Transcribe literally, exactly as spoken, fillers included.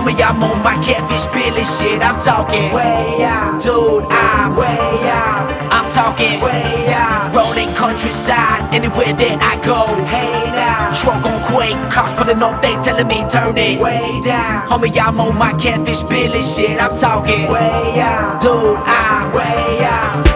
Homie, I'm on my catfish Billy shit. I'm talking way out, dude, I'm way out, I'm talking way out, rolling countryside, anywhere that I go. hey now, Truck on quake, cops pulling off, they telling me turn it way down, Homie, I'm on my catfish Billy shit. I'm talking way out, dude, I'm way out.